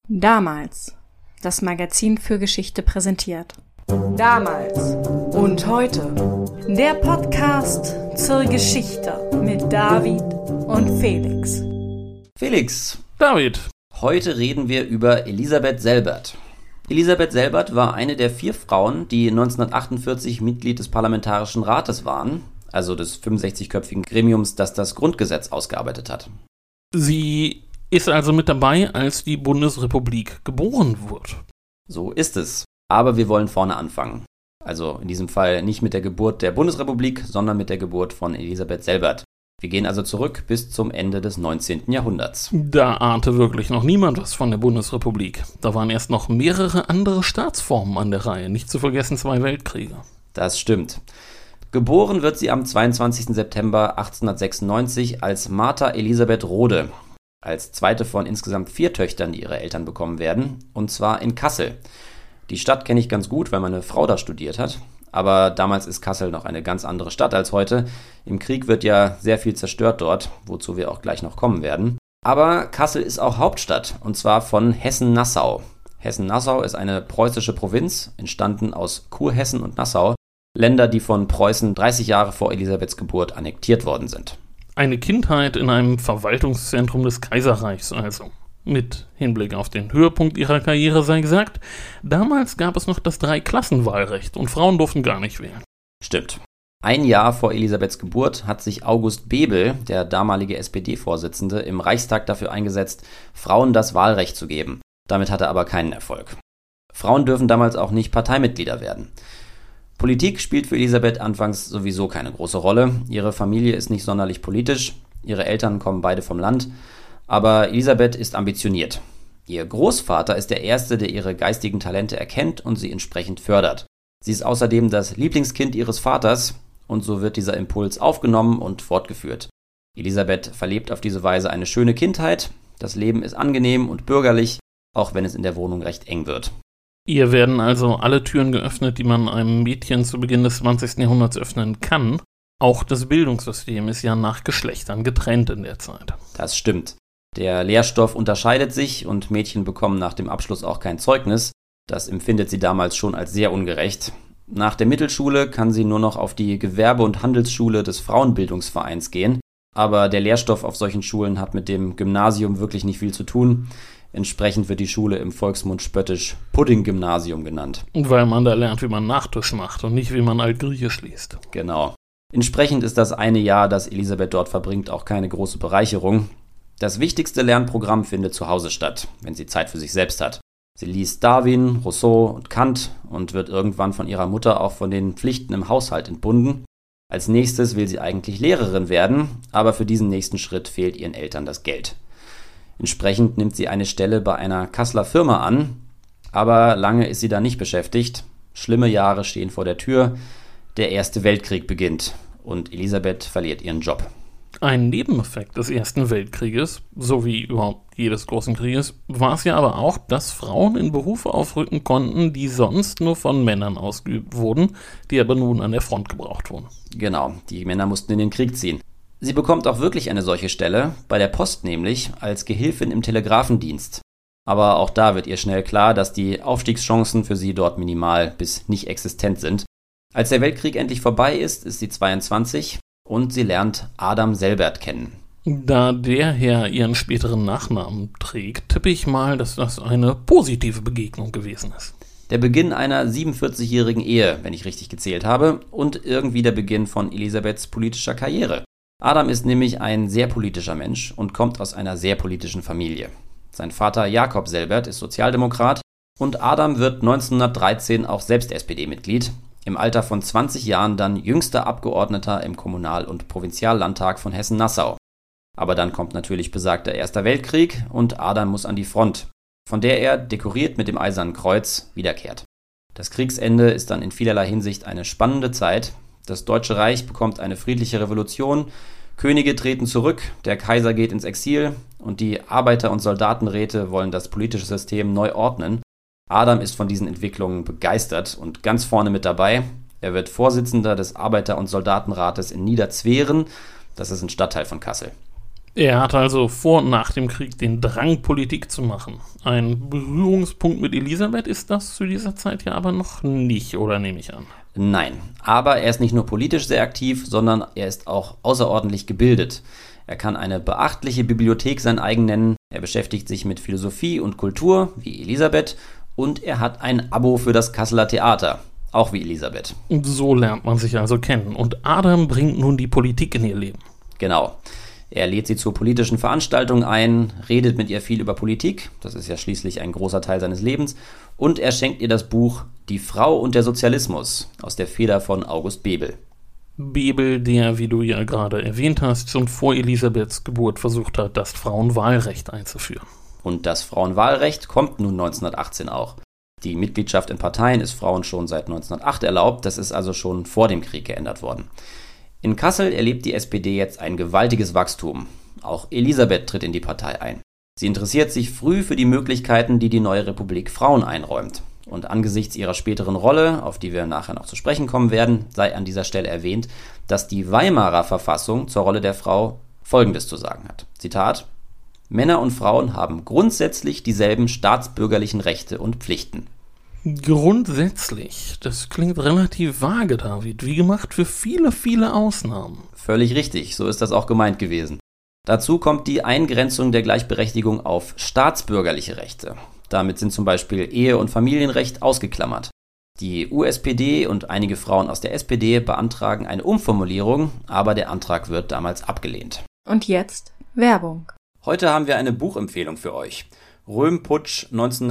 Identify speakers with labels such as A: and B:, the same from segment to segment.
A: Damals. Das Magazin für Geschichte präsentiert. Damals und heute. Der Podcast zur Geschichte mit David und Felix.
B: Felix.
C: David.
B: Heute reden wir über Elisabeth Selbert. Elisabeth Selbert war eine der 4 Frauen, die 1948 Mitglied des Parlamentarischen Rates waren, also des 65-köpfigen Gremiums, das das Grundgesetz ausgearbeitet hat.
C: Sie ist also mit dabei, als die Bundesrepublik geboren wurde.
B: So ist es. Aber wir wollen vorne anfangen. Also in diesem Fall nicht mit der Geburt der Bundesrepublik, sondern mit der Geburt von Elisabeth Selbert. Wir gehen also zurück bis zum Ende des 19. Jahrhunderts.
C: Da ahnte wirklich noch niemand was von der Bundesrepublik. Da waren erst noch mehrere andere Staatsformen an der Reihe, nicht zu vergessen 2 Weltkriege.
B: Das stimmt. Geboren wird sie am 22. September 1896 als Martha Elisabeth Rode, als zweite von insgesamt 4 Töchtern, die ihre Eltern bekommen werden, und zwar in Kassel. Die Stadt kenne ich ganz gut, weil meine Frau da studiert hat. Aber damals ist Kassel noch eine ganz andere Stadt als heute. Im Krieg wird ja sehr viel zerstört dort, wozu wir auch gleich noch kommen werden. Aber Kassel ist auch Hauptstadt, und zwar von Hessen-Nassau. Hessen-Nassau ist eine preußische Provinz, entstanden aus Kurhessen und Nassau, Länder, die von Preußen 30 Jahre vor Elisabeths Geburt annektiert worden sind.
C: Eine Kindheit in einem Verwaltungszentrum des Kaiserreichs also. Mit Hinblick auf den Höhepunkt ihrer Karriere sei gesagt, damals gab es noch das 3-Klassen-Wahlrecht und Frauen durften gar nicht wählen.
B: Stimmt. Ein Jahr vor Elisabeths Geburt hat sich August Bebel, der damalige SPD-Vorsitzende, im Reichstag dafür eingesetzt, Frauen das Wahlrecht zu geben. Damit hatte er aber keinen Erfolg. Frauen dürfen damals auch nicht Parteimitglieder werden. Politik spielt für Elisabeth anfangs sowieso keine große Rolle. Ihre Familie ist nicht sonderlich politisch, ihre Eltern kommen beide vom Land. Aber Elisabeth ist ambitioniert. Ihr Großvater ist der Erste, der ihre geistigen Talente erkennt und sie entsprechend fördert. Sie ist außerdem das Lieblingskind ihres Vaters und so wird dieser Impuls aufgenommen und fortgeführt. Elisabeth verlebt auf diese Weise eine schöne Kindheit. Das Leben ist angenehm und bürgerlich, auch wenn es in der Wohnung recht eng wird.
C: Ihr werden also alle Türen geöffnet, die man einem Mädchen zu Beginn des 20. Jahrhunderts öffnen kann. Auch das Bildungssystem ist ja nach Geschlechtern getrennt in der Zeit.
B: Das stimmt. Der Lehrstoff unterscheidet sich und Mädchen bekommen nach dem Abschluss auch kein Zeugnis. Das empfindet sie damals schon als sehr ungerecht. Nach der Mittelschule kann sie nur noch auf die Gewerbe- und Handelsschule des Frauenbildungsvereins gehen. Aber der Lehrstoff auf solchen Schulen hat mit dem Gymnasium wirklich nicht viel zu tun. Entsprechend wird die Schule im Volksmund spöttisch Pudding-Gymnasium genannt.
C: Weil man da lernt, wie man Nachtisch macht und nicht, wie man Altgriechisch liest.
B: Genau. Entsprechend ist das eine Jahr, das Elisabeth dort verbringt, auch keine große Bereicherung. Das wichtigste Lernprogramm findet zu Hause statt, wenn sie Zeit für sich selbst hat. Sie liest Darwin, Rousseau und Kant und wird irgendwann von ihrer Mutter auch von den Pflichten im Haushalt entbunden. Als nächstes will sie eigentlich Lehrerin werden, aber für diesen nächsten Schritt fehlt ihren Eltern das Geld. Entsprechend nimmt sie eine Stelle bei einer Kasseler Firma an, aber lange ist sie da nicht beschäftigt. Schlimme Jahre stehen vor der Tür, der Erste Weltkrieg beginnt und Elisabeth verliert ihren Job.
C: Ein Nebeneffekt des Ersten Weltkrieges, so wie überhaupt jedes großen Krieges, war es ja aber auch, dass Frauen in Berufe aufrücken konnten, die sonst nur von Männern ausgeübt wurden, die aber nun an der Front gebraucht wurden.
B: Genau, die Männer mussten in den Krieg ziehen. Sie bekommt auch wirklich eine solche Stelle, bei der Post nämlich, als Gehilfin im Telegrafendienst. Aber auch da wird ihr schnell klar, dass die Aufstiegschancen für sie dort minimal bis nicht existent sind. Als der Weltkrieg endlich vorbei ist sie 22 und sie lernt Adam Selbert kennen.
C: Da der Herr ihren späteren Nachnamen trägt, tippe ich mal, dass das eine positive Begegnung gewesen ist.
B: Der Beginn einer 47-jährigen Ehe, wenn ich richtig gezählt habe, und irgendwie der Beginn von Elisabeths politischer Karriere. Adam ist nämlich ein sehr politischer Mensch und kommt aus einer sehr politischen Familie. Sein Vater Jakob Selbert ist Sozialdemokrat und Adam wird 1913 auch selbst SPD-Mitglied, im Alter von 20 Jahren dann jüngster Abgeordneter im Kommunal- und Provinziallandtag von Hessen-Nassau. Aber dann kommt natürlich besagter Erster Weltkrieg und Adam muss an die Front, von der er, dekoriert mit dem Eisernen Kreuz, wiederkehrt. Das Kriegsende ist dann in vielerlei Hinsicht eine spannende Zeit. Das Deutsche Reich bekommt eine friedliche Revolution, Könige treten zurück, der Kaiser geht ins Exil und die Arbeiter- und Soldatenräte wollen das politische System neu ordnen. Adam ist von diesen Entwicklungen begeistert und ganz vorne mit dabei. Er wird Vorsitzender des Arbeiter- und Soldatenrates in Niederzweren, das ist ein Stadtteil von Kassel.
C: Er hatte also vor und nach dem Krieg den Drang, Politik zu machen. Ein Berührungspunkt mit Elisabeth ist das zu dieser Zeit ja aber noch nicht, oder nehme ich an?
B: Nein, aber er ist nicht nur politisch sehr aktiv, sondern er ist auch außerordentlich gebildet. Er kann eine beachtliche Bibliothek sein eigen nennen, er beschäftigt sich mit Philosophie und Kultur, wie Elisabeth, und er hat ein Abo für das Kasseler Theater, auch wie Elisabeth.
C: Und so lernt man sich also kennen. Und Adam bringt nun die Politik in ihr Leben.
B: Genau. Er lädt sie zu politischen Veranstaltungen ein, redet mit ihr viel über Politik, das ist ja schließlich ein großer Teil seines Lebens, und er schenkt ihr das Buch Die Frau und der Sozialismus aus der Feder von August Bebel.
C: Bebel, der, wie du ja gerade erwähnt hast, schon vor Elisabeths Geburt versucht hat, das Frauenwahlrecht einzuführen.
B: Und das Frauenwahlrecht kommt nun 1918 auch. Die Mitgliedschaft in Parteien ist Frauen schon seit 1908 erlaubt, das ist also schon vor dem Krieg geändert worden. In Kassel erlebt die SPD jetzt ein gewaltiges Wachstum. Auch Elisabeth tritt in die Partei ein. Sie interessiert sich früh für die Möglichkeiten, die die neue Republik Frauen einräumt. Und angesichts ihrer späteren Rolle, auf die wir nachher noch zu sprechen kommen werden, sei an dieser Stelle erwähnt, dass die Weimarer Verfassung zur Rolle der Frau Folgendes zu sagen hat. Zitat: Männer und Frauen haben grundsätzlich dieselben staatsbürgerlichen Rechte und Pflichten.
C: Grundsätzlich, das klingt relativ vage, David, wie gemacht für viele, viele Ausnahmen.
B: Völlig richtig, so ist das auch gemeint gewesen. Dazu kommt die Eingrenzung der Gleichberechtigung auf staatsbürgerliche Rechte. Damit sind zum Beispiel Ehe- und Familienrecht ausgeklammert. Die USPD und einige Frauen aus der SPD beantragen eine Umformulierung, aber der Antrag wird damals abgelehnt.
A: Und jetzt Werbung.
B: Heute haben wir eine Buchempfehlung für euch. Röhm-Putsch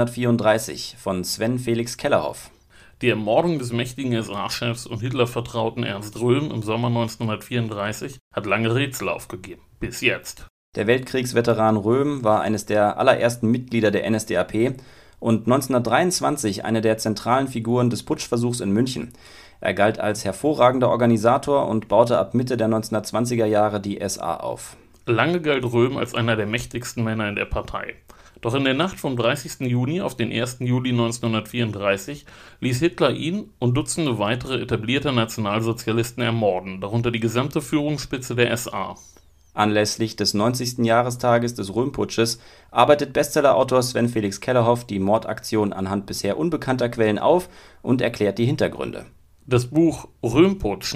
B: 1934 von Sven Felix Kellerhoff.
C: Die Ermordung des mächtigen SA-Chefs und Hitler-Vertrauten Ernst Röhm im Sommer 1934 hat lange Rätsel aufgegeben. Bis jetzt.
B: Der Weltkriegsveteran Röhm war eines der allerersten Mitglieder der NSDAP und 1923 eine der zentralen Figuren des Putschversuchs in München. Er galt als hervorragender Organisator und baute ab Mitte der 1920er Jahre die SA auf.
C: Lange galt Röhm als einer der mächtigsten Männer in der Partei. Doch in der Nacht vom 30. Juni auf den 1. Juli 1934 ließ Hitler ihn und Dutzende weitere etablierte Nationalsozialisten ermorden, darunter die gesamte Führungsspitze der SA.
B: Anlässlich des 90. Jahrestages des Röhm-Putsches arbeitet Bestsellerautor Sven Felix Kellerhoff die Mordaktion anhand bisher unbekannter Quellen auf und erklärt die Hintergründe.
C: Das Buch Röhm-Putsch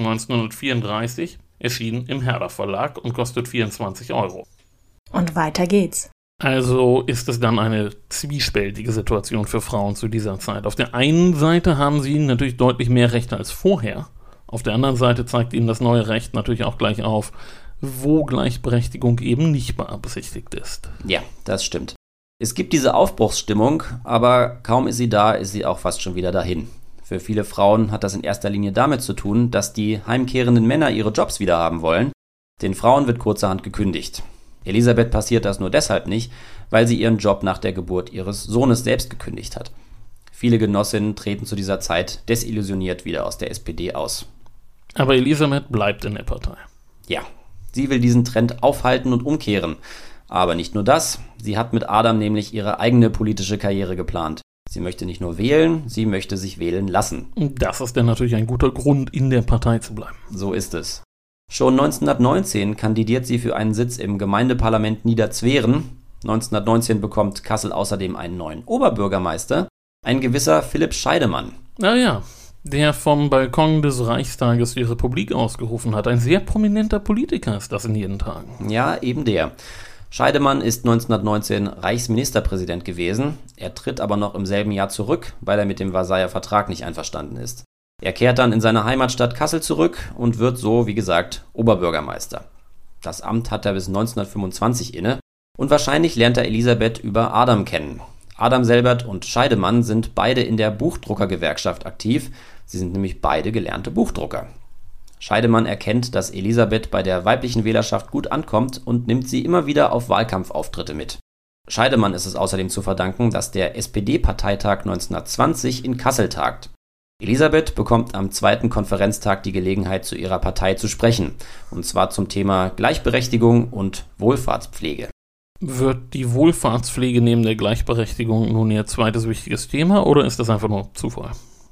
C: 1934 erschien im Herder Verlag und kostet 24 €.
A: Und weiter geht's.
C: Also ist es dann eine zwiespältige Situation für Frauen zu dieser Zeit. Auf der einen Seite haben sie natürlich deutlich mehr Rechte als vorher. Auf der anderen Seite zeigt ihnen das neue Recht natürlich auch gleich auf, wo Gleichberechtigung eben nicht beabsichtigt ist.
B: Ja, das stimmt. Es gibt diese Aufbruchsstimmung, aber kaum ist sie da, ist sie auch fast schon wieder dahin. Für viele Frauen hat das in erster Linie damit zu tun, dass die heimkehrenden Männer ihre Jobs wieder haben wollen. Den Frauen wird kurzerhand gekündigt. Elisabeth passiert das nur deshalb nicht, weil sie ihren Job nach der Geburt ihres Sohnes selbst gekündigt hat. Viele Genossinnen treten zu dieser Zeit desillusioniert wieder aus der SPD aus.
C: Aber Elisabeth bleibt in der Partei.
B: Ja, sie will diesen Trend aufhalten und umkehren. Aber nicht nur das, sie hat mit Adam nämlich ihre eigene politische Karriere geplant. Sie möchte nicht nur wählen, sie möchte sich wählen lassen.
C: Das ist dann natürlich ein guter Grund, in der Partei zu bleiben.
B: So ist es. Schon 1919 kandidiert sie für einen Sitz im Gemeindeparlament Niederzweren. 1919 bekommt Kassel außerdem einen neuen Oberbürgermeister, ein gewisser Philipp Scheidemann.
C: Naja, der vom Balkon des Reichstages die Republik ausgerufen hat. Ein sehr prominenter Politiker ist das in jeden Tagen.
B: Ja, eben der. Scheidemann ist 1919 Reichsministerpräsident gewesen. Er tritt aber noch im selben Jahr zurück, weil er mit dem Versailler Vertrag nicht einverstanden ist. Er kehrt dann in seine Heimatstadt Kassel zurück und wird so, wie gesagt, Oberbürgermeister. Das Amt hat er bis 1925 inne und wahrscheinlich lernt er Elisabeth über Adam kennen. Adam Selbert und Scheidemann sind beide in der Buchdruckergewerkschaft aktiv. Sie sind nämlich beide gelernte Buchdrucker. Scheidemann erkennt, dass Elisabeth bei der weiblichen Wählerschaft gut ankommt und nimmt sie immer wieder auf Wahlkampfauftritte mit. Scheidemann ist es außerdem zu verdanken, dass der SPD-Parteitag 1920 in Kassel tagt. Elisabeth bekommt am zweiten Konferenztag die Gelegenheit, zu ihrer Partei zu sprechen, und zwar zum Thema Gleichberechtigung und Wohlfahrtspflege.
C: Wird die Wohlfahrtspflege neben der Gleichberechtigung nun ihr zweites wichtiges Thema oder ist das einfach nur Zufall?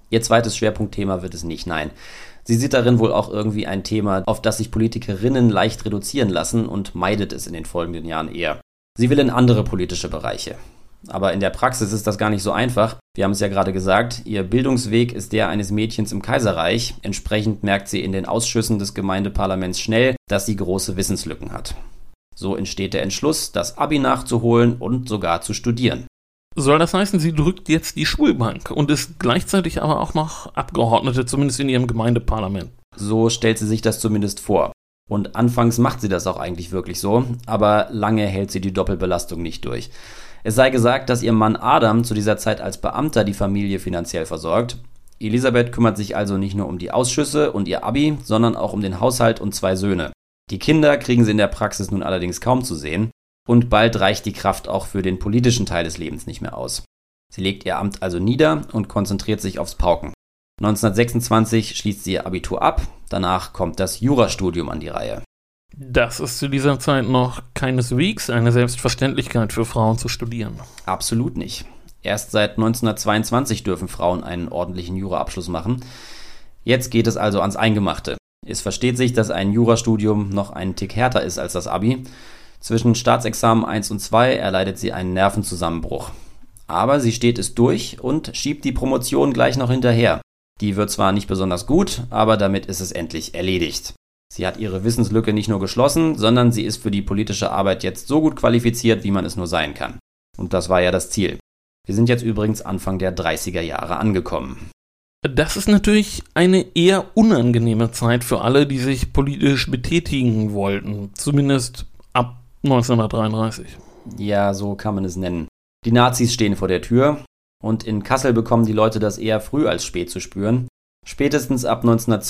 B: Ihr zweites Schwerpunktthema wird es nicht, nein. Sie sieht darin wohl auch irgendwie ein Thema, auf das sich Politikerinnen leicht reduzieren lassen und meidet es in den folgenden Jahren eher. Sie will in andere politische Bereiche. Aber in der Praxis ist das gar nicht so einfach. Wir haben es ja gerade gesagt, ihr Bildungsweg ist der eines Mädchens im Kaiserreich. Entsprechend merkt sie in den Ausschüssen des Gemeindeparlaments schnell, dass sie große Wissenslücken hat. So entsteht der Entschluss, das Abi nachzuholen und sogar zu studieren.
C: Soll das heißen, sie drückt jetzt die Schulbank und ist gleichzeitig aber auch noch Abgeordnete, zumindest in ihrem Gemeindeparlament?
B: So stellt sie sich das zumindest vor. Und anfangs macht sie das auch eigentlich wirklich so, aber lange hält sie die Doppelbelastung nicht durch. Es sei gesagt, dass ihr Mann Adam zu dieser Zeit als Beamter die Familie finanziell versorgt. Elisabeth kümmert sich also nicht nur um die Ausschüsse und ihr Abi, sondern auch um den Haushalt und 2 Söhne. Die Kinder kriegen sie in der Praxis nun allerdings kaum zu sehen. Und bald reicht die Kraft auch für den politischen Teil des Lebens nicht mehr aus. Sie legt ihr Amt also nieder und konzentriert sich aufs Pauken. 1926 schließt sie ihr Abitur ab, danach kommt das Jurastudium an die Reihe.
C: Das ist zu dieser Zeit noch keineswegs eine Selbstverständlichkeit für Frauen zu studieren.
B: Absolut nicht. Erst seit 1922 dürfen Frauen einen ordentlichen Juraabschluss machen. Jetzt geht es also ans Eingemachte. Es versteht sich, dass ein Jurastudium noch einen Tick härter ist als das Abi. Zwischen Staatsexamen 1 und 2 erleidet sie einen Nervenzusammenbruch. Aber sie steht es durch und schiebt die Promotion gleich noch hinterher. Die wird zwar nicht besonders gut, aber damit ist es endlich erledigt. Sie hat ihre Wissenslücke nicht nur geschlossen, sondern sie ist für die politische Arbeit jetzt so gut qualifiziert, wie man es nur sein kann. Und das war ja das Ziel. Wir sind jetzt übrigens Anfang der 30er Jahre angekommen.
C: Das ist natürlich eine eher unangenehme Zeit für alle, die sich politisch betätigen wollten. Zumindest ab 1933.
B: Ja, so kann man es nennen. Die Nazis stehen vor der Tür und in Kassel bekommen die Leute das eher früh als spät zu spüren. Spätestens ab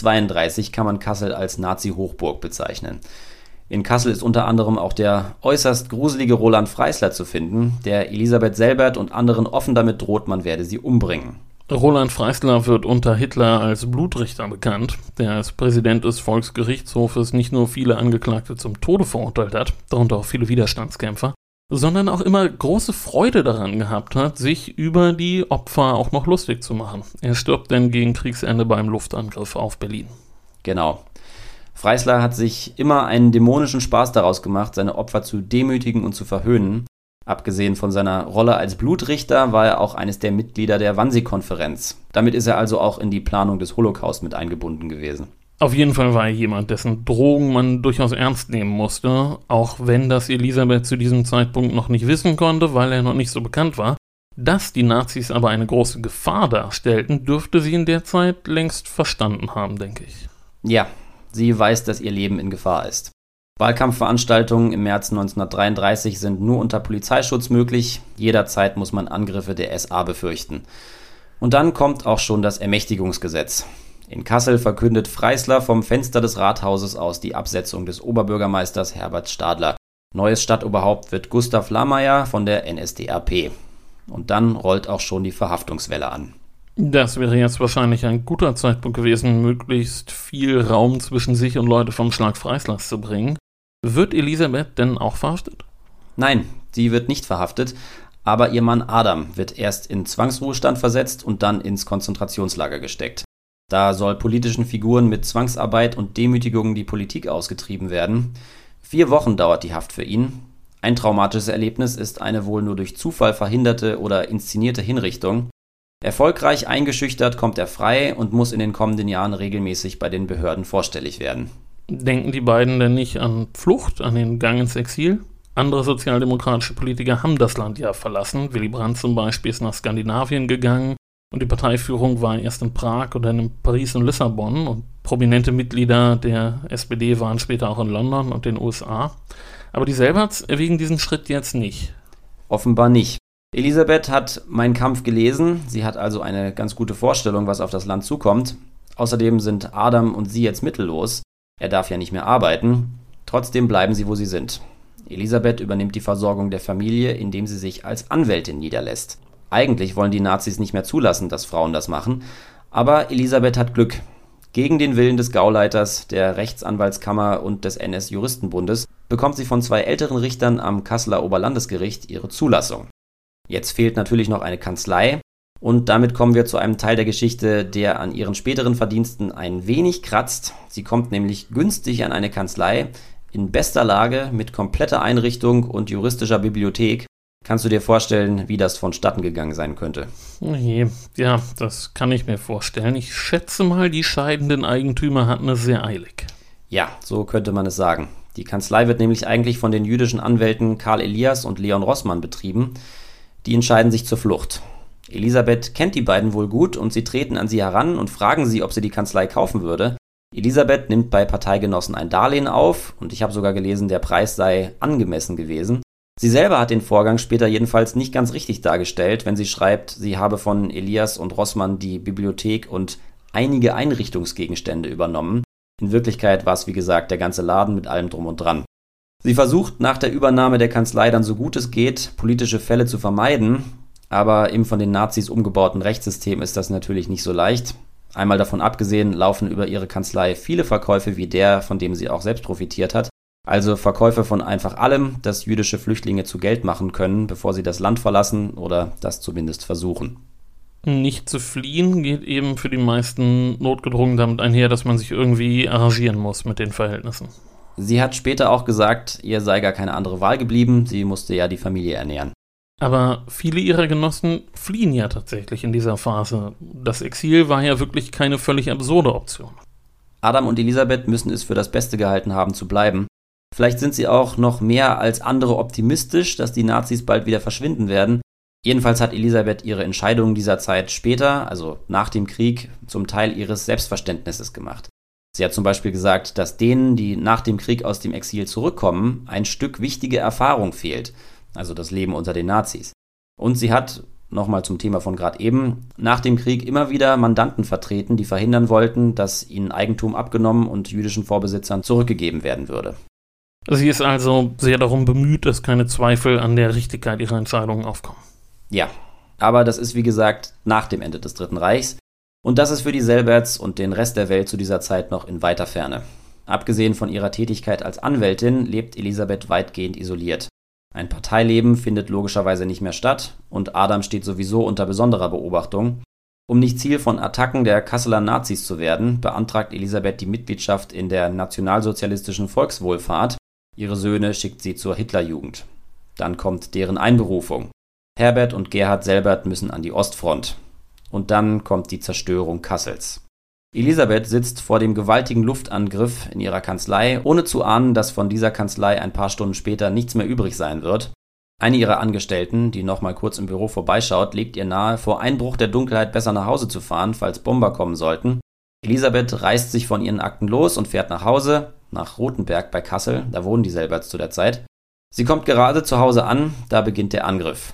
B: 1932 kann man Kassel als Nazi-Hochburg bezeichnen. In Kassel ist unter anderem auch der äußerst gruselige Roland Freisler zu finden, der Elisabeth Selbert und anderen offen damit droht, man werde sie umbringen.
C: Roland Freisler wird unter Hitler als Blutrichter bekannt, der als Präsident des Volksgerichtshofes nicht nur viele Angeklagte zum Tode verurteilt hat, darunter auch viele Widerstandskämpfer, sondern auch immer große Freude daran gehabt hat, sich über die Opfer auch noch lustig zu machen. Er stirbt denn gegen Kriegsende beim Luftangriff auf Berlin.
B: Genau. Freisler hat sich immer einen dämonischen Spaß daraus gemacht, seine Opfer zu demütigen und zu verhöhnen. Abgesehen von seiner Rolle als Blutrichter war er auch eines der Mitglieder der Wannsee-Konferenz. Damit ist er also auch in die Planung des Holocaust mit eingebunden gewesen.
C: Auf jeden Fall war er jemand, dessen Drohungen man durchaus ernst nehmen musste, auch wenn das Elisabeth zu diesem Zeitpunkt noch nicht wissen konnte, weil er noch nicht so bekannt war. Dass die Nazis aber eine große Gefahr darstellten, dürfte sie in der Zeit längst verstanden haben, denke ich.
B: Ja, sie weiß, dass ihr Leben in Gefahr ist. Wahlkampfveranstaltungen im März 1933 sind nur unter Polizeischutz möglich. Jederzeit muss man Angriffe der SA befürchten. Und dann kommt auch schon das Ermächtigungsgesetz. In Kassel verkündet Freisler vom Fenster des Rathauses aus die Absetzung des Oberbürgermeisters Herbert Stadler. Neues Stadtoberhaupt wird Gustav Lameier von der NSDAP. Und dann rollt auch schon die Verhaftungswelle an.
C: Das wäre jetzt wahrscheinlich ein guter Zeitpunkt gewesen, möglichst viel Raum zwischen sich und Leute vom Schlag Freislers zu bringen. Wird Elisabeth denn auch verhaftet?
B: Nein, sie wird nicht verhaftet, aber ihr Mann Adam wird erst in Zwangsruhestand versetzt und dann ins Konzentrationslager gesteckt. Da soll politischen Figuren mit Zwangsarbeit und Demütigung die Politik ausgetrieben werden. 4 Wochen dauert die Haft für ihn. Ein traumatisches Erlebnis ist eine wohl nur durch Zufall verhinderte oder inszenierte Hinrichtung. Erfolgreich eingeschüchtert kommt er frei und muss in den kommenden Jahren regelmäßig bei den Behörden vorstellig werden.
C: Denken die beiden denn nicht an Flucht, an den Gang ins Exil? Andere sozialdemokratische Politiker haben das Land ja verlassen. Willy Brandt zum Beispiel ist nach Skandinavien gegangen und die Parteiführung war erst in Prag und dann in Paris und Lissabon und prominente Mitglieder der SPD waren später auch in London und den USA. Aber die Selberts erwägen diesen Schritt jetzt nicht.
B: Offenbar nicht. Elisabeth hat Mein Kampf gelesen. Sie hat also eine ganz gute Vorstellung, was auf das Land zukommt. Außerdem sind Adam und sie jetzt mittellos. Er darf ja nicht mehr arbeiten. Trotzdem bleiben sie, wo sie sind. Elisabeth übernimmt die Versorgung der Familie, indem sie sich als Anwältin niederlässt. Eigentlich wollen die Nazis nicht mehr zulassen, dass Frauen das machen. Aber Elisabeth hat Glück. Gegen den Willen des Gauleiters, der Rechtsanwaltskammer und des NS-Juristenbundes bekommt sie von 2 älteren Richtern am Kasseler Oberlandesgericht ihre Zulassung. Jetzt fehlt natürlich noch eine Kanzlei. Und damit kommen wir zu einem Teil der Geschichte, der an ihren späteren Verdiensten ein wenig kratzt. Sie kommt nämlich günstig an eine Kanzlei, in bester Lage, mit kompletter Einrichtung und juristischer Bibliothek. Kannst du dir vorstellen, wie das vonstatten gegangen sein könnte?
C: Oh je, ja, das kann ich mir vorstellen. Ich schätze mal, die scheidenden Eigentümer hatten es sehr eilig.
B: Ja, so könnte man es sagen. Die Kanzlei wird nämlich eigentlich von den jüdischen Anwälten Karl Elias und Leon Rossmann betrieben. Die entscheiden sich zur Flucht. Elisabeth kennt die beiden wohl gut und sie treten an sie heran und fragen sie, ob sie die Kanzlei kaufen würde. Elisabeth nimmt bei Parteigenossen ein Darlehen auf und ich habe sogar gelesen, der Preis sei angemessen gewesen. Sie selber hat den Vorgang später jedenfalls nicht ganz richtig dargestellt, wenn sie schreibt, sie habe von Elias und Rossmann die Bibliothek und einige Einrichtungsgegenstände übernommen. In Wirklichkeit war es, wie gesagt, der ganze Laden mit allem drum und dran. Sie versucht nach der Übernahme der Kanzlei dann so gut es geht, politische Fälle zu vermeiden, aber im von den Nazis umgebauten Rechtssystem ist das natürlich nicht so leicht. Einmal davon abgesehen, laufen über ihre Kanzlei viele Verkäufe wie der, von dem sie auch selbst profitiert hat. Also Verkäufe von einfach allem, das jüdische Flüchtlinge zu Geld machen können, bevor sie das Land verlassen oder das zumindest versuchen.
C: Nicht zu fliehen geht eben für die meisten notgedrungen damit einher, dass man sich irgendwie arrangieren muss mit den Verhältnissen.
B: Sie hat später auch gesagt, ihr sei gar keine andere Wahl geblieben, sie musste ja die Familie ernähren.
C: Aber viele ihrer Genossen fliehen ja tatsächlich in dieser Phase. Das Exil war ja wirklich keine völlig absurde Option.
B: Adam und Elisabeth müssen es für das Beste gehalten haben, zu bleiben. Vielleicht sind sie auch noch mehr als andere optimistisch, dass die Nazis bald wieder verschwinden werden. Jedenfalls hat Elisabeth ihre Entscheidungen dieser Zeit später, also nach dem Krieg, zum Teil ihres Selbstverständnisses gemacht. Sie hat zum Beispiel gesagt, dass denen, die nach dem Krieg aus dem Exil zurückkommen, ein Stück wichtige Erfahrung fehlt, also das Leben unter den Nazis. Und sie hat, nochmal zum Thema von gerade eben, nach dem Krieg immer wieder Mandanten vertreten, die verhindern wollten, dass ihnen Eigentum abgenommen und jüdischen Vorbesitzern zurückgegeben werden würde.
C: Sie ist also sehr darum bemüht, dass keine Zweifel an der Richtigkeit ihrer Entscheidungen aufkommen.
B: Ja, aber das ist wie gesagt nach dem Ende des Dritten Reichs. Und das ist für die Selberts und den Rest der Welt zu dieser Zeit noch in weiter Ferne. Abgesehen von ihrer Tätigkeit als Anwältin lebt Elisabeth weitgehend isoliert. Ein Parteileben findet logischerweise nicht mehr statt und Adam steht sowieso unter besonderer Beobachtung. Um nicht Ziel von Attacken der Kasseler Nazis zu werden, beantragt Elisabeth die Mitgliedschaft in der nationalsozialistischen Volkswohlfahrt. Ihre Söhne schickt sie zur Hitlerjugend. Dann kommt deren Einberufung. Herbert und Gerhard Selbert müssen an die Ostfront. Und dann kommt die Zerstörung Kassels. Elisabeth sitzt vor dem gewaltigen Luftangriff in ihrer Kanzlei, ohne zu ahnen, dass von dieser Kanzlei ein paar Stunden später nichts mehr übrig sein wird. Eine ihrer Angestellten, die noch mal kurz im Büro vorbeischaut, legt ihr nahe, vor Einbruch der Dunkelheit besser nach Hause zu fahren, falls Bomber kommen sollten. Elisabeth reißt sich von ihren Akten los und fährt nach Hause, nach Rothenberg bei Kassel, da wohnen die Selberts zu der Zeit. Sie kommt gerade zu Hause an, da beginnt der Angriff.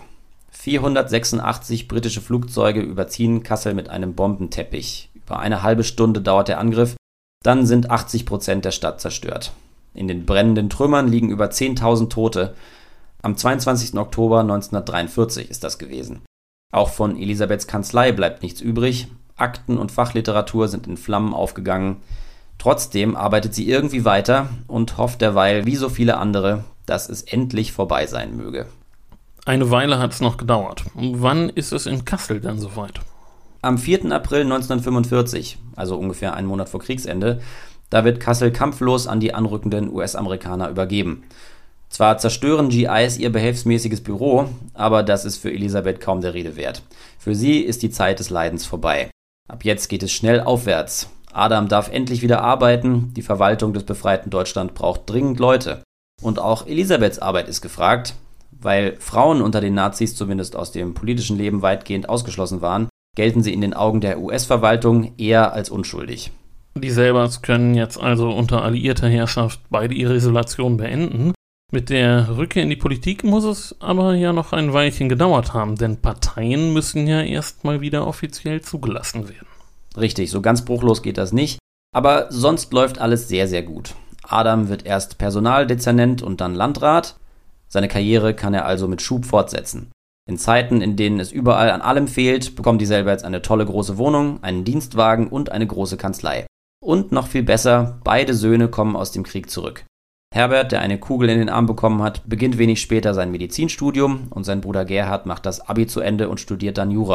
B: 486 britische Flugzeuge überziehen Kassel mit einem Bombenteppich. Über eine halbe Stunde dauert der Angriff, dann sind 80% der Stadt zerstört. In den brennenden Trümmern liegen über 10.000 Tote. Am 22. Oktober 1943 ist das gewesen. Auch von Elisabeths Kanzlei bleibt nichts übrig. Akten und Fachliteratur sind in Flammen aufgegangen. Trotzdem arbeitet sie irgendwie weiter und hofft derweil, wie so viele andere, dass es endlich vorbei sein möge.
C: Eine Weile hat es noch gedauert. Wann ist es in Kassel dann soweit?
B: Am 4. April 1945, also ungefähr einen Monat vor Kriegsende, da wird Kassel kampflos an die anrückenden US-Amerikaner übergeben. Zwar zerstören GIs ihr behelfsmäßiges Büro, aber das ist für Elisabeth kaum der Rede wert. Für sie ist die Zeit des Leidens vorbei. Ab jetzt geht es schnell aufwärts. Adam darf endlich wieder arbeiten, die Verwaltung des befreiten Deutschland braucht dringend Leute. Und auch Elisabeths Arbeit ist gefragt, weil Frauen unter den Nazis zumindest aus dem politischen Leben weitgehend ausgeschlossen waren, gelten sie in den Augen der US-Verwaltung eher als unschuldig.
C: Die Selberts können jetzt also unter alliierter Herrschaft beide ihre Isolation beenden. Mit der Rückkehr in die Politik muss es aber ja noch ein Weilchen gedauert haben, denn Parteien müssen ja erstmal wieder offiziell zugelassen werden.
B: Richtig, so ganz bruchlos geht das nicht, aber sonst läuft alles sehr, sehr gut. Adam wird erst Personaldezernent und dann Landrat. Seine Karriere kann er also mit Schub fortsetzen. In Zeiten, in denen es überall an allem fehlt, bekommen die Selberts eine tolle große Wohnung, einen Dienstwagen und eine große Kanzlei. Und noch viel besser, beide Söhne kommen aus dem Krieg zurück. Herbert, der eine Kugel in den Arm bekommen hat, beginnt wenig später sein Medizinstudium und sein Bruder Gerhard macht das Abi zu Ende und studiert dann Jura.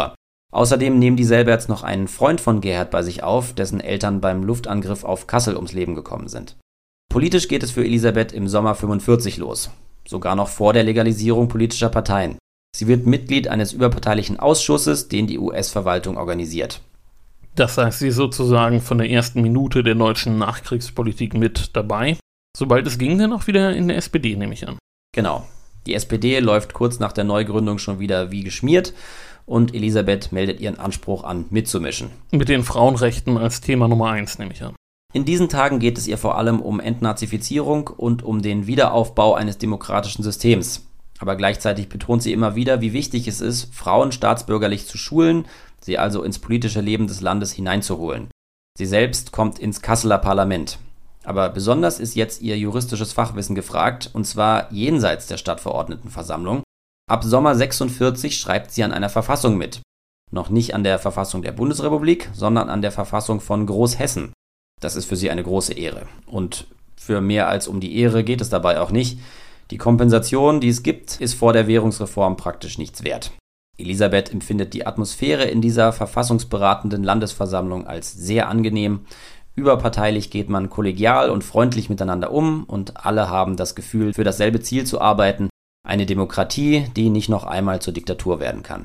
B: Außerdem nehmen die Selberts noch einen Freund von Gerhard bei sich auf, dessen Eltern beim Luftangriff auf Kassel ums Leben gekommen sind. Politisch geht es für Elisabeth im Sommer 45 los, sogar noch vor der Legalisierung politischer Parteien. Sie wird Mitglied eines überparteilichen Ausschusses, den die US-Verwaltung organisiert.
C: Das heißt, sie ist sozusagen von der ersten Minute der deutschen Nachkriegspolitik mit dabei. Sobald es ging, dann auch wieder in der SPD, nehme ich an.
B: Genau. Die SPD läuft kurz nach der Neugründung schon wieder wie geschmiert und Elisabeth meldet ihren Anspruch an, mitzumischen.
C: Mit den Frauenrechten als Thema Nummer 1, nehme ich an.
B: In diesen Tagen geht es ihr vor allem um Entnazifizierung und um den Wiederaufbau eines demokratischen Systems. Aber gleichzeitig betont sie immer wieder, wie wichtig es ist, Frauen staatsbürgerlich zu schulen, sie also ins politische Leben des Landes hineinzuholen. Sie selbst kommt ins Kasseler Parlament. Aber besonders ist jetzt ihr juristisches Fachwissen gefragt, und zwar jenseits der Stadtverordnetenversammlung. Ab Sommer 46 schreibt sie an einer Verfassung mit. Noch nicht an der Verfassung der Bundesrepublik, sondern an der Verfassung von Großhessen. Das ist für sie eine große Ehre. Und für mehr als um die Ehre geht es dabei auch nicht. Die Kompensation, die es gibt, ist vor der Währungsreform praktisch nichts wert. Elisabeth empfindet die Atmosphäre in dieser verfassungsberatenden Landesversammlung als sehr angenehm. Überparteilich geht man kollegial und freundlich miteinander um und alle haben das Gefühl, für dasselbe Ziel zu arbeiten. Eine Demokratie, die nicht noch einmal zur Diktatur werden kann.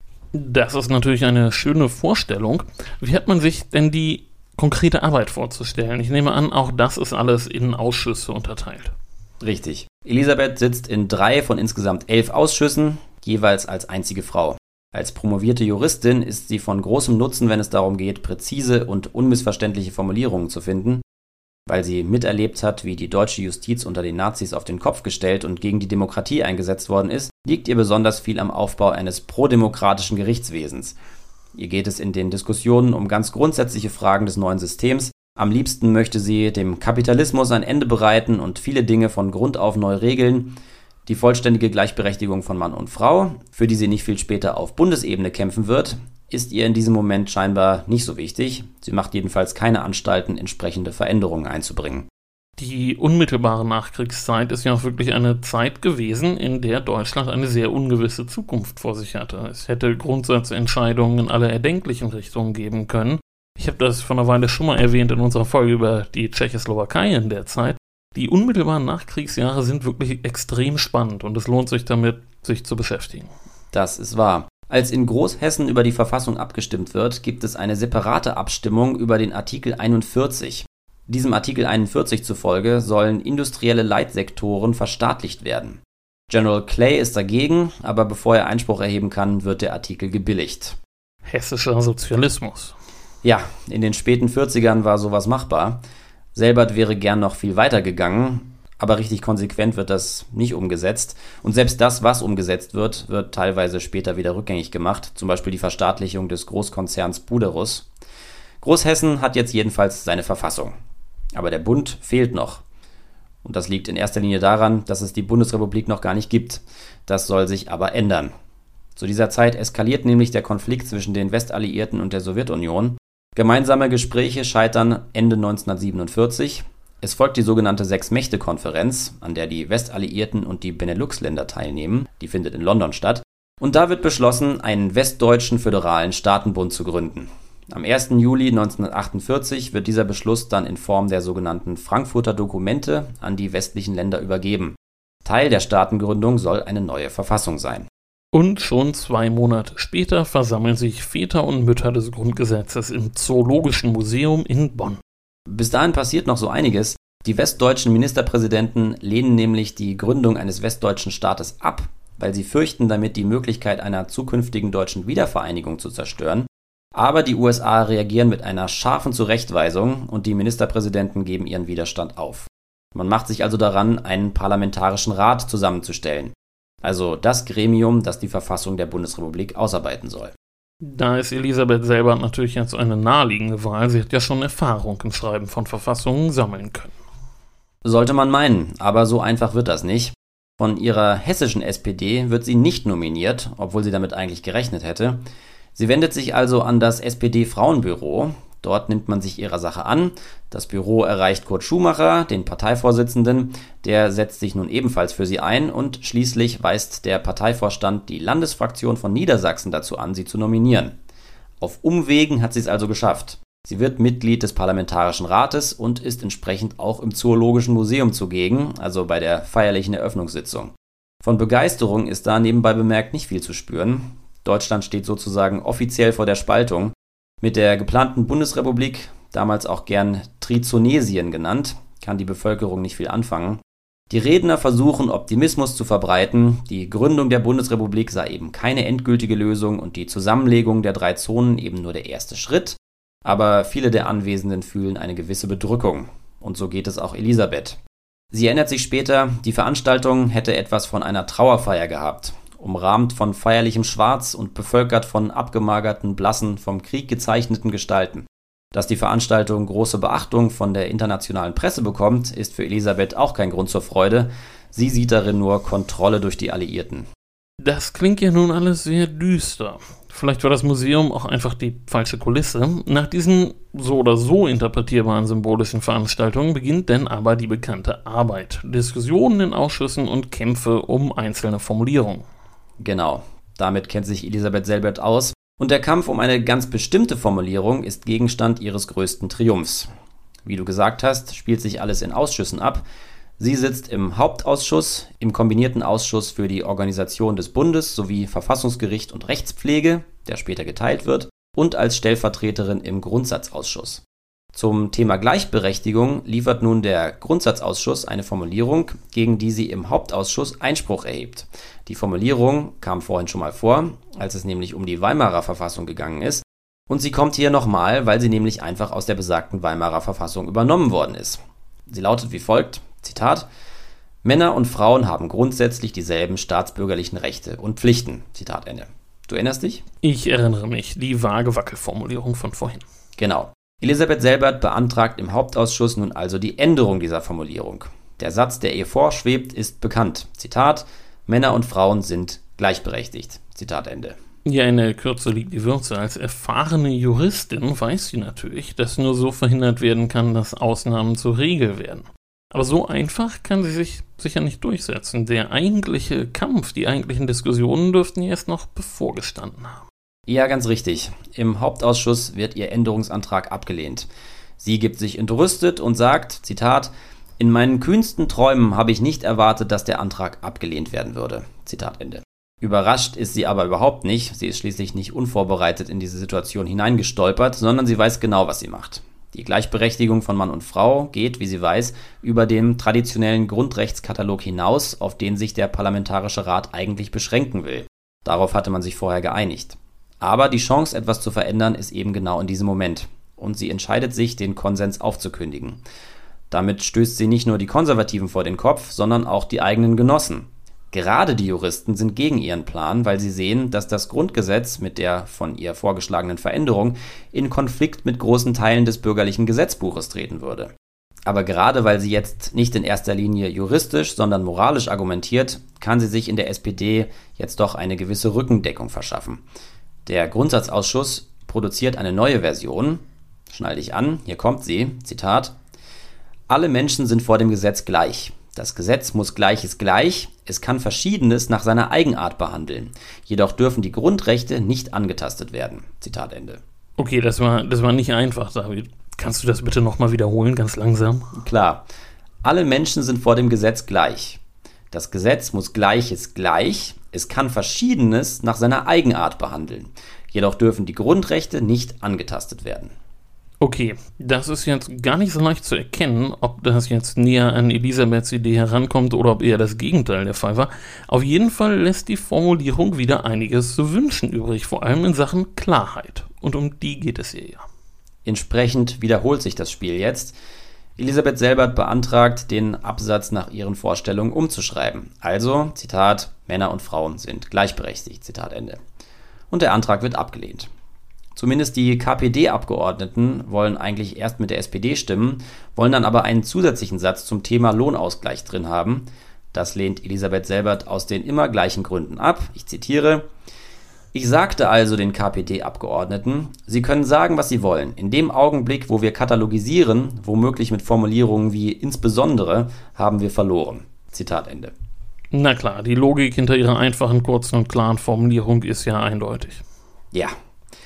C: Das ist natürlich eine schöne Vorstellung. Wie hat man sich denn die konkrete Arbeit vorzustellen? Ich nehme an, auch das ist alles in Ausschüsse unterteilt.
B: Richtig. Elisabeth sitzt in 3 von insgesamt 11 Ausschüssen, jeweils als einzige Frau. Als promovierte Juristin ist sie von großem Nutzen, wenn es darum geht, präzise und unmissverständliche Formulierungen zu finden. Weil sie miterlebt hat, wie die deutsche Justiz unter den Nazis auf den Kopf gestellt und gegen die Demokratie eingesetzt worden ist, liegt ihr besonders viel am Aufbau eines prodemokratischen Gerichtswesens. Ihr geht es in den Diskussionen um ganz grundsätzliche Fragen des neuen Systems. Am liebsten möchte sie dem Kapitalismus ein Ende bereiten und viele Dinge von Grund auf neu regeln. Die vollständige Gleichberechtigung von Mann und Frau, für die sie nicht viel später auf Bundesebene kämpfen wird, ist ihr in diesem Moment scheinbar nicht so wichtig. Sie macht jedenfalls keine Anstalten, entsprechende Veränderungen einzubringen.
C: Die unmittelbare Nachkriegszeit ist ja auch wirklich eine Zeit gewesen, in der Deutschland eine sehr ungewisse Zukunft vor sich hatte. Es hätte Grundsatzentscheidungen in alle erdenklichen Richtungen geben können. Ich habe das vor einer Weile schon mal erwähnt in unserer Folge über die Tschechoslowakei in der Zeit. Die unmittelbaren Nachkriegsjahre sind wirklich extrem spannend und es lohnt sich damit, sich zu beschäftigen.
B: Das ist wahr. Als in Großhessen über die Verfassung abgestimmt wird, gibt es eine separate Abstimmung über den Artikel 41. Diesem Artikel 41 zufolge sollen industrielle Leitsektoren verstaatlicht werden. General Clay ist dagegen, aber bevor er Einspruch erheben kann, wird der Artikel gebilligt.
C: Hessischer Sozialismus.
B: Ja, in den späten 40ern war sowas machbar. Selbert wäre gern noch viel weiter gegangen, aber richtig konsequent wird das nicht umgesetzt. Und selbst das, was umgesetzt wird, wird teilweise später wieder rückgängig gemacht, zum Beispiel die Verstaatlichung des Großkonzerns Buderus. Großhessen hat jetzt jedenfalls seine Verfassung. Aber der Bund fehlt noch. Und das liegt in erster Linie daran, dass es die Bundesrepublik noch gar nicht gibt. Das soll sich aber ändern. Zu dieser Zeit eskaliert nämlich der Konflikt zwischen den Westalliierten und der Sowjetunion. Gemeinsame Gespräche scheitern Ende 1947. Es folgt die sogenannte Sechs-Mächte-Konferenz, an der die Westalliierten und die Benelux-Länder teilnehmen. Die findet in London statt. Und da wird beschlossen, einen westdeutschen föderalen Staatenbund zu gründen. Am 1. Juli 1948 wird dieser Beschluss dann in Form der sogenannten Frankfurter Dokumente an die westlichen Länder übergeben. Teil der Staatengründung soll eine neue Verfassung sein.
C: Und schon 2 Monate später versammeln sich Väter und Mütter des Grundgesetzes im Zoologischen Museum in Bonn.
B: Bis dahin passiert noch so einiges. Die westdeutschen Ministerpräsidenten lehnen nämlich die Gründung eines westdeutschen Staates ab, weil sie fürchten, damit die Möglichkeit einer zukünftigen deutschen Wiedervereinigung zu zerstören. Aber die USA reagieren mit einer scharfen Zurechtweisung und die Ministerpräsidenten geben ihren Widerstand auf. Man macht sich also daran, einen parlamentarischen Rat zusammenzustellen. Also das Gremium, das die Verfassung der Bundesrepublik ausarbeiten soll.
C: Da ist Elisabeth selber natürlich jetzt eine naheliegende Wahl. Sie hat ja schon Erfahrung im Schreiben von Verfassungen sammeln können.
B: Sollte man meinen, aber so einfach wird das nicht. Von ihrer hessischen SPD wird sie nicht nominiert, obwohl sie damit eigentlich gerechnet hätte. Sie wendet sich also an das SPD-Frauenbüro. Dort nimmt man sich ihrer Sache an. Das Büro erreicht Kurt Schumacher, den Parteivorsitzenden. Der setzt sich nun ebenfalls für sie ein und schließlich weist der Parteivorstand die Landesfraktion von Niedersachsen dazu an, sie zu nominieren. Auf Umwegen hat sie es also geschafft. Sie wird Mitglied des Parlamentarischen Rates und ist entsprechend auch im Zoologischen Museum zugegen, also bei der feierlichen Eröffnungssitzung. Von Begeisterung ist da nebenbei bemerkt nicht viel zu spüren. Deutschland steht sozusagen offiziell vor der Spaltung. Mit der geplanten Bundesrepublik, damals auch gern Trizonesien genannt, kann die Bevölkerung nicht viel anfangen. Die Redner versuchen, Optimismus zu verbreiten. Die Gründung der Bundesrepublik sei eben keine endgültige Lösung und die Zusammenlegung der 3 Zonen eben nur der erste Schritt. Aber viele der Anwesenden fühlen eine gewisse Bedrückung. Und so geht es auch Elisabeth. Sie erinnert sich später, die Veranstaltung hätte etwas von einer Trauerfeier gehabt. Umrahmt von feierlichem Schwarz und bevölkert von abgemagerten, blassen, vom Krieg gezeichneten Gestalten. Dass die Veranstaltung große Beachtung von der internationalen Presse bekommt, ist für Elisabeth auch kein Grund zur Freude. Sie sieht darin nur Kontrolle durch die Alliierten.
C: Das klingt ja nun alles sehr düster. Vielleicht war das Museum auch einfach die falsche Kulisse. Nach diesen so oder so interpretierbaren symbolischen Veranstaltungen beginnt denn aber die bekannte Arbeit. Diskussionen in Ausschüssen und Kämpfe um einzelne Formulierungen.
B: Genau, damit kennt sich Elisabeth Selbert aus. Und der Kampf um eine ganz bestimmte Formulierung ist Gegenstand ihres größten Triumphs. Wie du gesagt hast, spielt sich alles in Ausschüssen ab. Sie sitzt im Hauptausschuss, im kombinierten Ausschuss für die Organisation des Bundes sowie Verfassungsgericht und Rechtspflege, der später geteilt wird, und als Stellvertreterin im Grundsatzausschuss. Zum Thema Gleichberechtigung liefert nun der Grundsatzausschuss eine Formulierung, gegen die sie im Hauptausschuss Einspruch erhebt. Die Formulierung kam vorhin schon mal vor, als es nämlich um die Weimarer Verfassung gegangen ist. Und sie kommt hier nochmal, weil sie nämlich einfach aus der besagten Weimarer Verfassung übernommen worden ist. Sie lautet wie folgt, Zitat: Männer und Frauen haben grundsätzlich dieselben staatsbürgerlichen Rechte und Pflichten. Zitat Ende. Du erinnerst dich?
C: Ich erinnere mich, die vage Wackelformulierung von vorhin.
B: Genau. Elisabeth Selbert beantragt im Hauptausschuss nun also die Änderung dieser Formulierung. Der Satz, der ihr vorschwebt, ist bekannt. Zitat: Männer und Frauen sind gleichberechtigt. Zitat Ende.
C: Ja, in der Kürze liegt die Würze. Als erfahrene Juristin weiß sie natürlich, dass nur so verhindert werden kann, dass Ausnahmen zur Regel werden. Aber so einfach kann sie sich sicher nicht durchsetzen. Der eigentliche Kampf, die eigentlichen Diskussionen dürften ihr erst noch bevorgestanden haben.
B: Ja, ganz richtig. Im Hauptausschuss wird ihr Änderungsantrag abgelehnt. Sie gibt sich entrüstet und sagt, Zitat: In meinen kühnsten Träumen habe ich nicht erwartet, dass der Antrag abgelehnt werden würde. Zitat Ende. Überrascht ist sie aber überhaupt nicht. Sie ist schließlich nicht unvorbereitet in diese Situation hineingestolpert, sondern sie weiß genau, was sie macht. Die Gleichberechtigung von Mann und Frau geht, wie sie weiß, über den traditionellen Grundrechtskatalog hinaus, auf den sich der Parlamentarische Rat eigentlich beschränken will. Darauf hatte man sich vorher geeinigt. Aber die Chance, etwas zu verändern, ist eben genau in diesem Moment. Und sie entscheidet sich, den Konsens aufzukündigen. Damit stößt sie nicht nur die Konservativen vor den Kopf, sondern auch die eigenen Genossen. Gerade die Juristen sind gegen ihren Plan, weil sie sehen, dass das Grundgesetz mit der von ihr vorgeschlagenen Veränderung in Konflikt mit großen Teilen des bürgerlichen Gesetzbuches treten würde. Aber gerade weil sie jetzt nicht in erster Linie juristisch, sondern moralisch argumentiert, kann sie sich in der SPD jetzt doch eine gewisse Rückendeckung verschaffen. Der Grundsatzausschuss produziert eine neue Version. Schnall dich an, hier kommt sie, Zitat: Alle Menschen sind vor dem Gesetz gleich. Das Gesetz muss Gleiches gleich, es kann Verschiedenes nach seiner Eigenart behandeln. Jedoch dürfen die Grundrechte nicht angetastet werden. Zitat Ende.
C: Okay, das war nicht einfach, David. Kannst du das bitte nochmal wiederholen, ganz langsam?
B: Klar. Alle Menschen sind vor dem Gesetz gleich. Das Gesetz muss Gleiches gleich, es kann Verschiedenes nach seiner Eigenart behandeln. Jedoch dürfen die Grundrechte nicht angetastet werden.
C: Okay, das ist jetzt gar nicht so leicht zu erkennen, ob das jetzt näher an Elisabeths Idee herankommt oder ob eher das Gegenteil der Fall war. Auf jeden Fall lässt die Formulierung wieder einiges zu wünschen übrig, vor allem in Sachen Klarheit. Und um die geht es ihr ja.
B: Entsprechend wiederholt sich das Spiel jetzt. Elisabeth Selbert beantragt, den Absatz nach ihren Vorstellungen umzuschreiben. Also, Zitat: Männer und Frauen sind gleichberechtigt. Zitat Ende. Und der Antrag wird abgelehnt. Zumindest die KPD-Abgeordneten wollen eigentlich erst mit der SPD stimmen, wollen dann aber einen zusätzlichen Satz zum Thema Lohnausgleich drin haben. Das lehnt Elisabeth Selbert aus den immer gleichen Gründen ab. Ich zitiere: Ich sagte also den KPD-Abgeordneten, sie können sagen, was sie wollen. In dem Augenblick, wo wir katalogisieren, womöglich mit Formulierungen wie insbesondere, haben wir verloren. Zitat Ende.
C: Na klar, die Logik hinter ihrer einfachen, kurzen und klaren Formulierung ist ja eindeutig.
B: Ja.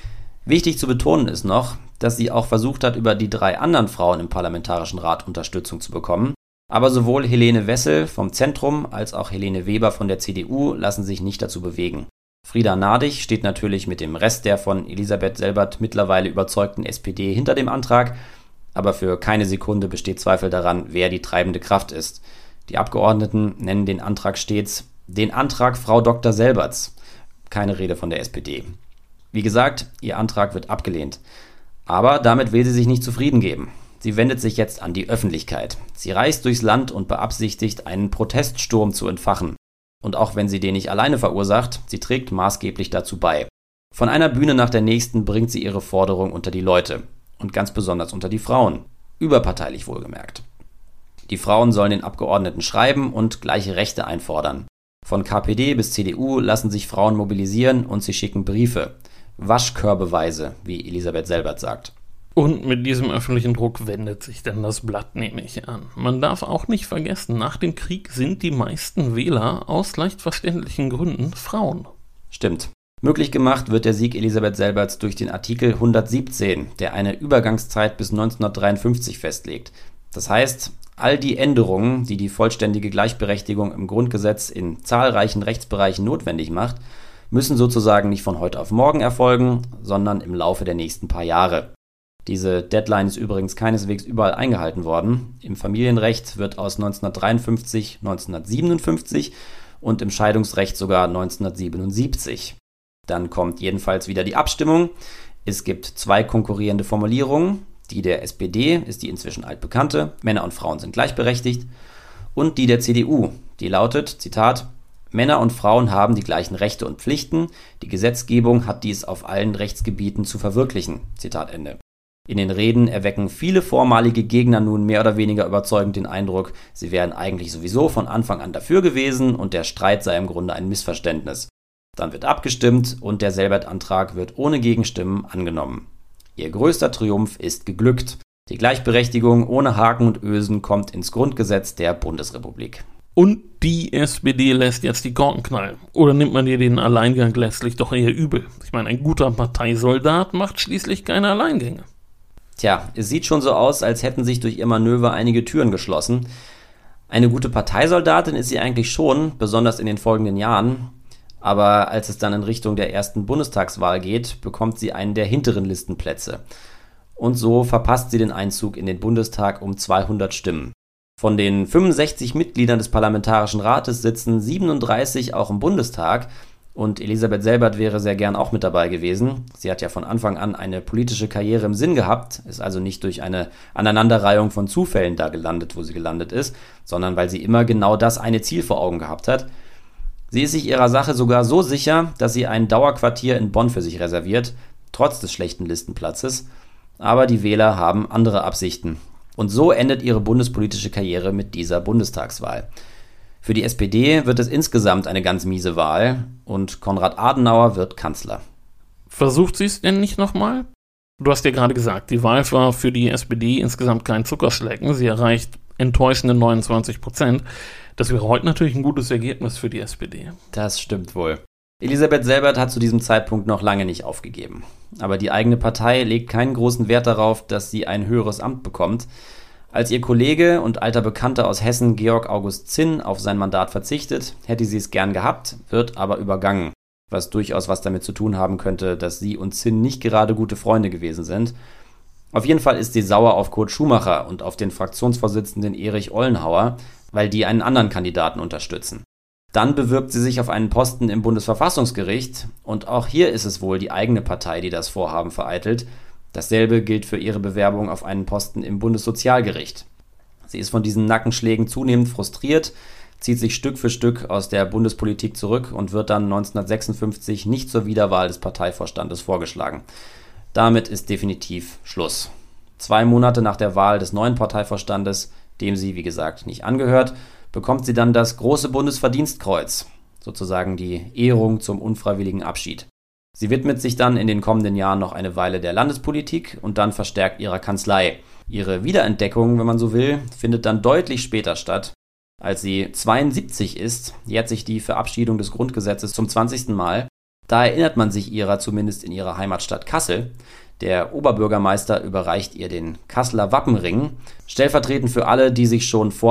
B: Wichtig zu betonen ist noch, dass sie auch versucht hat, über die 3 anderen Frauen im Parlamentarischen Rat Unterstützung zu bekommen. Aber sowohl Helene Wessel vom Zentrum als auch Helene Weber von der CDU lassen sich nicht dazu bewegen. Frieda Nadig steht natürlich mit dem Rest der von Elisabeth Selbert mittlerweile überzeugten SPD hinter dem Antrag, aber für keine Sekunde besteht Zweifel daran, wer die treibende Kraft ist. Die Abgeordneten nennen den Antrag stets den Antrag Frau Dr. Selberts. Keine Rede von der SPD. Wie gesagt, ihr Antrag wird abgelehnt. Aber damit will sie sich nicht zufrieden geben. Sie wendet sich jetzt an die Öffentlichkeit. Sie reist durchs Land und beabsichtigt, einen Proteststurm zu entfachen. Und auch wenn sie den nicht alleine verursacht, sie trägt maßgeblich dazu bei. Von einer Bühne nach der nächsten bringt sie ihre Forderung unter die Leute. Und ganz besonders unter die Frauen. Überparteilich wohlgemerkt. Die Frauen sollen den Abgeordneten schreiben und gleiche Rechte einfordern. Von KPD bis CDU lassen sich Frauen mobilisieren und sie schicken Briefe. Waschkörbeweise, wie Elisabeth Selbert sagt.
C: Und mit diesem öffentlichen Druck wendet sich dann das Blatt, nehme ich an. Man darf auch nicht vergessen, nach dem Krieg sind die meisten Wähler aus leicht verständlichen Gründen Frauen.
B: Stimmt. Möglich gemacht wird der Sieg Elisabeth Selberts durch den Artikel 117, der eine Übergangszeit bis 1953 festlegt. Das heißt, all die Änderungen, die die vollständige Gleichberechtigung im Grundgesetz in zahlreichen Rechtsbereichen notwendig macht, müssen sozusagen nicht von heute auf morgen erfolgen, sondern im Laufe der nächsten paar Jahre. Diese Deadline ist übrigens keineswegs überall eingehalten worden. Im Familienrecht wird aus 1953 1957 und im Scheidungsrecht sogar 1977. Dann kommt jedenfalls wieder die Abstimmung. Es gibt 2 konkurrierende Formulierungen. Die der SPD ist die inzwischen altbekannte, Männer und Frauen sind gleichberechtigt. Und die der CDU, die lautet, Zitat, Männer und Frauen haben die gleichen Rechte und Pflichten. Die Gesetzgebung hat dies auf allen Rechtsgebieten zu verwirklichen. Zitat Ende. In den Reden erwecken viele vormalige Gegner nun mehr oder weniger überzeugend den Eindruck, sie wären eigentlich sowieso von Anfang an dafür gewesen und der Streit sei im Grunde ein Missverständnis. Dann wird abgestimmt und der Selbert-Antrag wird ohne Gegenstimmen angenommen. Ihr größter Triumph ist geglückt. Die Gleichberechtigung ohne Haken und Ösen kommt ins Grundgesetz der Bundesrepublik.
C: Und die SPD lässt jetzt die Korken knallen. Oder nimmt man ihr den Alleingang letztlich doch eher übel? Ich meine, ein guter Parteisoldat macht schließlich keine Alleingänge.
B: Tja, es sieht schon so aus, als hätten sich durch ihr Manöver einige Türen geschlossen. Eine gute Parteisoldatin ist sie eigentlich schon, besonders in den folgenden Jahren. Aber als es dann in Richtung der ersten Bundestagswahl geht, bekommt sie einen der hinteren Listenplätze. Und so verpasst sie den Einzug in den Bundestag um 200 Stimmen. Von den 65 Mitgliedern des Parlamentarischen Rates sitzen 37 auch im Bundestag. Und Elisabeth Selbert wäre sehr gern auch mit dabei gewesen. Sie hat ja von Anfang an eine politische Karriere im Sinn gehabt, ist also nicht durch eine Aneinanderreihung von Zufällen da gelandet, wo sie gelandet ist, sondern weil sie immer genau das eine Ziel vor Augen gehabt hat. Sie ist sich ihrer Sache sogar so sicher, dass sie ein Dauerquartier in Bonn für sich reserviert, trotz des schlechten Listenplatzes. Aber die Wähler haben andere Absichten. Und so endet ihre bundespolitische Karriere mit dieser Bundestagswahl. Für die SPD wird es insgesamt eine ganz miese Wahl und Konrad Adenauer wird Kanzler.
C: Versucht sie es denn nicht nochmal? Du hast ja gerade gesagt, die Wahl war für die SPD insgesamt kein Zuckerschlecken. Sie erreicht enttäuschende 29%. Das wäre heute natürlich ein gutes Ergebnis für die SPD.
B: Das stimmt wohl. Elisabeth Selbert hat zu diesem Zeitpunkt noch lange nicht aufgegeben. Aber die eigene Partei legt keinen großen Wert darauf, dass sie ein höheres Amt bekommt. Als ihr Kollege und alter Bekannter aus Hessen Georg August Zinn auf sein Mandat verzichtet, hätte sie es gern gehabt, wird aber übergangen. Was durchaus was damit zu tun haben könnte, dass sie und Zinn nicht gerade gute Freunde gewesen sind. Auf jeden Fall ist sie sauer auf Kurt Schumacher und auf den Fraktionsvorsitzenden Erich Ollenhauer, weil die einen anderen Kandidaten unterstützen. Dann bewirbt sie sich auf einen Posten im Bundesverfassungsgericht und auch hier ist es wohl die eigene Partei, die das Vorhaben vereitelt. Dasselbe gilt für ihre Bewerbung auf einen Posten im Bundessozialgericht. Sie ist von diesen Nackenschlägen zunehmend frustriert, zieht sich Stück für Stück aus der Bundespolitik zurück und wird dann 1956 nicht zur Wiederwahl des Parteivorstandes vorgeschlagen. Damit ist definitiv Schluss. 2 Monate nach der Wahl des neuen Parteivorstandes, dem sie, wie gesagt, nicht angehört, bekommt sie dann das Große Bundesverdienstkreuz, sozusagen die Ehrung zum unfreiwilligen Abschied. Sie widmet sich dann in den kommenden Jahren noch eine Weile der Landespolitik und dann verstärkt ihrer Kanzlei. Ihre Wiederentdeckung, wenn man so will, findet dann deutlich später statt. Als sie 72 ist, jährt sich die Verabschiedung des Grundgesetzes zum 20. Mal Da erinnert man sich ihrer zumindest in ihrer Heimatstadt Kassel. Der Oberbürgermeister überreicht ihr den Kasseler Wappenring, stellvertretend für alle, die sich schon vor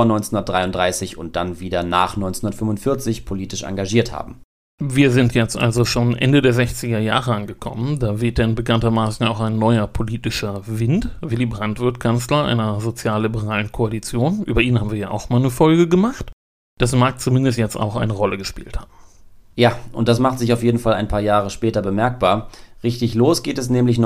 B: 1933 und dann wieder nach 1945 politisch engagiert haben.
C: Wir sind jetzt also schon Ende der 60er Jahre angekommen. Da weht denn bekanntermaßen auch ein neuer politischer Wind. Willy Brandt wird Kanzler einer sozialliberalen Koalition. Über ihn haben wir ja auch mal eine Folge gemacht. Das mag zumindest jetzt auch eine Rolle gespielt haben.
B: Ja, und das macht sich auf jeden Fall ein paar Jahre später bemerkbar. Richtig los geht es nämlich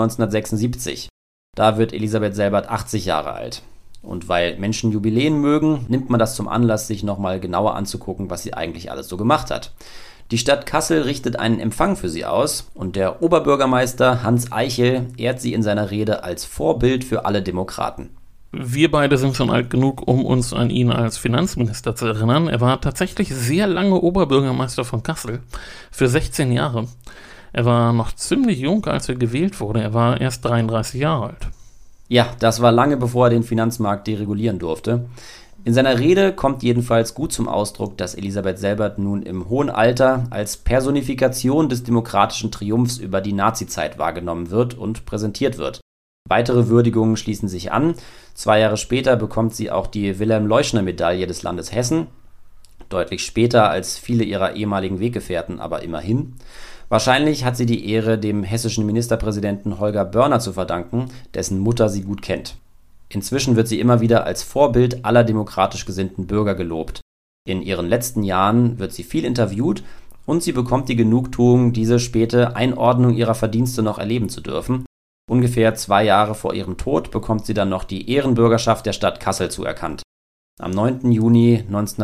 B: 1976. Da wird Elisabeth Selbert 80 Jahre alt. Und weil Menschen Jubiläen mögen, nimmt man das zum Anlass, sich nochmal genauer anzugucken, was sie eigentlich alles so gemacht hat. Die Stadt Kassel richtet einen Empfang für sie aus und der Oberbürgermeister Hans Eichel ehrt sie in seiner Rede als Vorbild für alle Demokraten.
C: Wir beide sind schon alt genug, um uns an ihn als Finanzminister zu erinnern. Er war tatsächlich sehr lange Oberbürgermeister von Kassel, für 16 Jahre. Er war noch ziemlich jung, als er gewählt wurde. Er war erst 33 Jahre alt.
B: Ja, das war lange bevor er den Finanzmarkt deregulieren durfte. In seiner Rede kommt jedenfalls gut zum Ausdruck, dass Elisabeth Selbert nun im hohen Alter als Personifikation des demokratischen Triumphs über die Nazizeit wahrgenommen wird und präsentiert wird. Weitere Würdigungen schließen sich an. 2 Jahre später bekommt sie auch die Wilhelm-Leuschner-Medaille des Landes Hessen. Deutlich später als viele ihrer ehemaligen Weggefährten, aber immerhin. Wahrscheinlich hat sie die Ehre dem hessischen Ministerpräsidenten Holger Börner zu verdanken, dessen Mutter sie gut kennt. Inzwischen wird sie immer wieder als Vorbild aller demokratisch gesinnten Bürger gelobt. In ihren letzten Jahren wird sie viel interviewt und sie bekommt die Genugtuung, diese späte Einordnung ihrer Verdienste noch erleben zu dürfen. Ungefähr 2 Jahre vor ihrem Tod bekommt sie dann noch die Ehrenbürgerschaft der Stadt Kassel zuerkannt. Am 9. Juni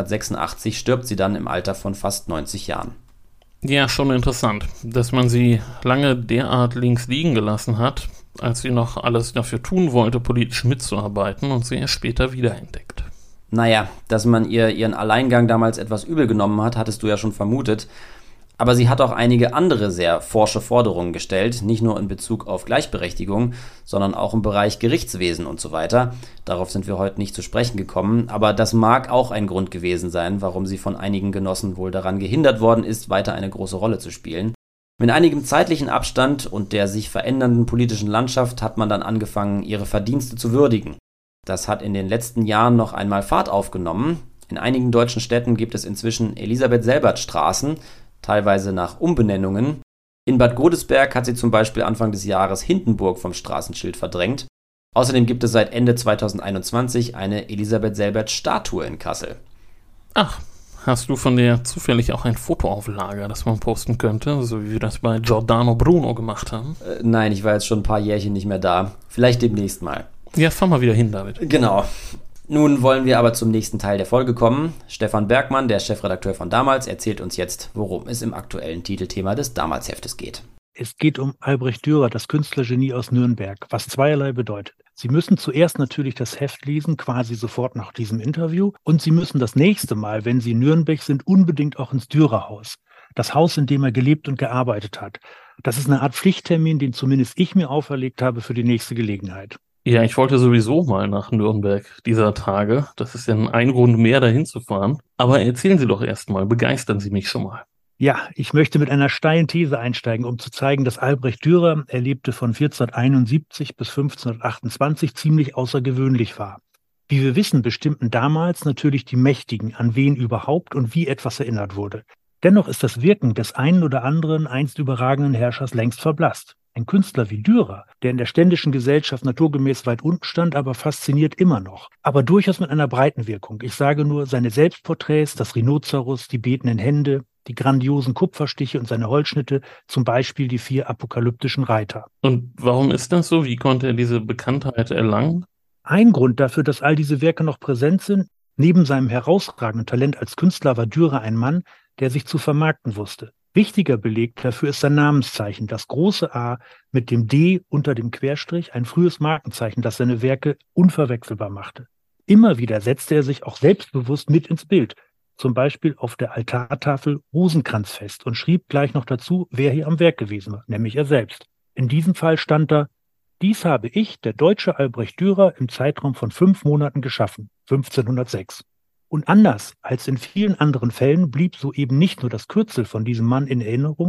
B: 1986 stirbt sie dann im Alter von fast 90 Jahren.
C: Ja, schon interessant, dass man sie lange derart links liegen gelassen hat, als sie noch alles dafür tun wollte, politisch mitzuarbeiten und sie erst später wiederentdeckt.
B: Naja, dass man ihr ihren Alleingang damals etwas übel genommen hat, hattest du ja schon vermutet. Aber sie hat auch einige andere sehr forsche Forderungen gestellt, nicht nur in Bezug auf Gleichberechtigung, sondern auch im Bereich Gerichtswesen und so weiter. Darauf sind wir heute nicht zu sprechen gekommen, aber das mag auch ein Grund gewesen sein, warum sie von einigen Genossen wohl daran gehindert worden ist, weiter eine große Rolle zu spielen. Mit einigem zeitlichen Abstand und der sich verändernden politischen Landschaft hat man dann angefangen, ihre Verdienste zu würdigen. Das hat in den letzten Jahren noch einmal Fahrt aufgenommen. In einigen deutschen Städten gibt es inzwischen Elisabeth-Selbert-Straßen, teilweise nach Umbenennungen. In Bad Godesberg hat sie zum Beispiel Anfang des Jahres Hindenburg vom Straßenschild verdrängt. Außerdem gibt es seit Ende 2021 eine Elisabeth-Selbert-Statue in Kassel.
C: Ach, hast du von der zufällig auch ein Foto auf Lager, das man posten könnte, so wie wir das bei Giordano Bruno gemacht haben?
B: Nein, ich war jetzt schon ein paar Jährchen nicht mehr da. Vielleicht demnächst mal.
C: Ja, fahr mal wieder hin, David.
B: Genau. Nun wollen wir aber zum nächsten Teil der Folge kommen. Stefan Bergmann, der Chefredakteur von Damals, erzählt uns jetzt, worum es im aktuellen Titelthema des Damals-Heftes geht.
D: Es geht um Albrecht Dürer, das Künstlergenie aus Nürnberg, was zweierlei bedeutet. Sie müssen zuerst natürlich das Heft lesen, quasi sofort nach diesem Interview. Und Sie müssen das nächste Mal, wenn Sie in Nürnberg sind, unbedingt auch ins Dürerhaus. Das Haus, in dem er gelebt und gearbeitet hat. Das ist eine Art Pflichttermin, den zumindest ich mir auferlegt habe für die nächste Gelegenheit.
C: Ja, ich wollte sowieso mal nach Nürnberg dieser Tage. Das ist ja ein Grund mehr, dahin zu fahren. Aber erzählen Sie doch erst mal, begeistern Sie mich schon mal.
D: Ja, ich möchte mit einer steilen These einsteigen, um zu zeigen, dass Albrecht Dürer, er lebte von 1471 bis 1528, ziemlich außergewöhnlich war. Wie wir wissen, bestimmten damals natürlich die Mächtigen, an wen überhaupt und wie etwas erinnert wurde. Dennoch ist das Wirken des einen oder anderen einst überragenden Herrschers längst verblasst. Ein Künstler wie Dürer, der in der ständischen Gesellschaft naturgemäß weit unten stand, aber fasziniert immer noch. Aber durchaus mit einer breiten Wirkung. Ich sage nur, seine Selbstporträts, das Rhinoceros, die betenden Hände, die grandiosen Kupferstiche und seine Holzschnitte, zum Beispiel die 4 apokalyptischen Reiter.
C: Und warum ist das so? Wie konnte er diese Bekanntheit erlangen?
D: Ein Grund dafür, dass all diese Werke noch präsent sind, neben seinem herausragenden Talent als Künstler war Dürer ein Mann, der sich zu vermarkten wusste. Wichtiger Beleg dafür ist sein Namenszeichen, das große A mit dem D unter dem Querstrich, ein frühes Markenzeichen, das seine Werke unverwechselbar machte. Immer wieder setzte er sich auch selbstbewusst mit ins Bild, zum Beispiel auf der Altartafel Rosenkranzfest und schrieb gleich noch dazu, wer hier am Werk gewesen war, nämlich er selbst. In diesem Fall stand da: Dies habe ich, der deutsche Albrecht Dürer, im Zeitraum von 5 Monaten geschaffen, 1506. Und anders als in vielen anderen Fällen blieb so eben nicht nur das Kürzel von diesem Mann in Erinnerung,